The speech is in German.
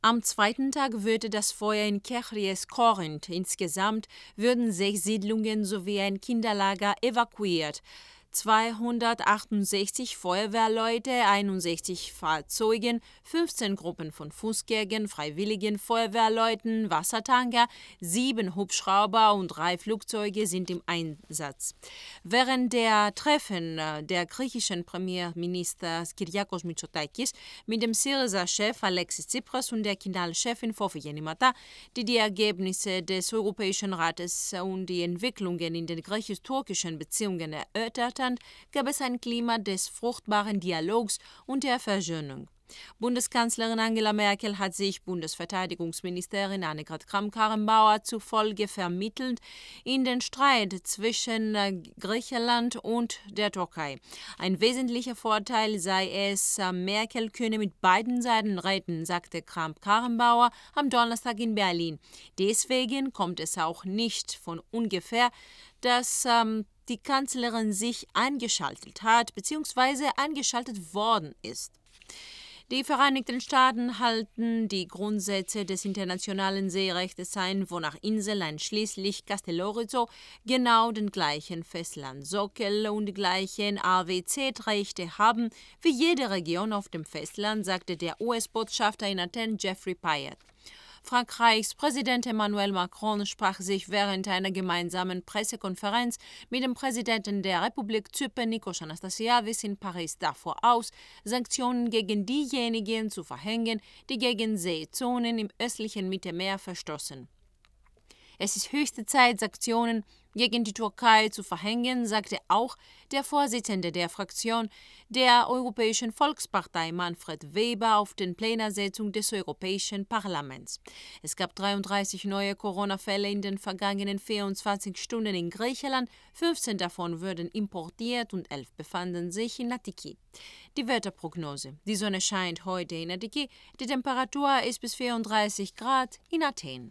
Am zweiten Tag würde das Feuer in Kechries Korinth. Insgesamt würden 6 Siedlungen sowie ein Kinderlager evakuiert. 268 Feuerwehrleute, 61 Fahrzeugen, 15 Gruppen von Fußgängern, freiwilligen Feuerwehrleuten, Wassertanker, 7 Hubschrauber und 3 Flugzeuge sind im Einsatz. Während der Treffen der griechischen Premierminister Kyriakos Mitsotakis mit dem Syriza-Chef Alexis Tsipras und der Kinal-Chefin Fofi Genimata, die Ergebnisse des Europäischen Rates und die Entwicklungen in den griechisch-türkischen Beziehungen erörtert, gab es ein Klima des fruchtbaren Dialogs und der Versöhnung. Bundeskanzlerin Angela Merkel hat sich Bundesverteidigungsministerin Annegret Kramp-Karrenbauer zufolge vermittelt in den Streit zwischen Griechenland und der Türkei. Ein wesentlicher Vorteil sei es, Merkel könne mit beiden Seiten reden, sagte Kramp-Karrenbauer am Donnerstag in Berlin. Deswegen kommt es auch nicht von ungefähr, dass die Kanzlerin sich eingeschaltet hat bzw. eingeschaltet worden ist. Die Vereinigten Staaten halten die Grundsätze des internationalen Seerechts ein, wonach Inseln einschließlich Castellorizo genau den gleichen Festlandsockel und die gleichen AWC-Rechte haben wie jede Region auf dem Festland, sagte der US-Botschafter in Athen Jeffrey Payet. Frankreichs Präsident Emmanuel Macron sprach sich während einer gemeinsamen Pressekonferenz mit dem Präsidenten der Republik Zypern Nikos Anastasiadis in Paris davor aus, Sanktionen gegen diejenigen zu verhängen, die gegen Seezonen im östlichen Mittelmeer verstoßen. Es ist höchste Zeit, Sanktionen gegen die Türkei zu verhängen, sagte auch der Vorsitzende der Fraktion der Europäischen Volkspartei Manfred Weber auf den Plenarsitzung des Europäischen Parlaments. Es gab 33 neue Corona-Fälle in den vergangenen 24 Stunden in Griechenland, 15 davon wurden importiert und 11 befanden sich in Attiki. Die Wetterprognose: Die Sonne scheint heute in Attiki, die Temperatur ist bis 34 Grad in Athen.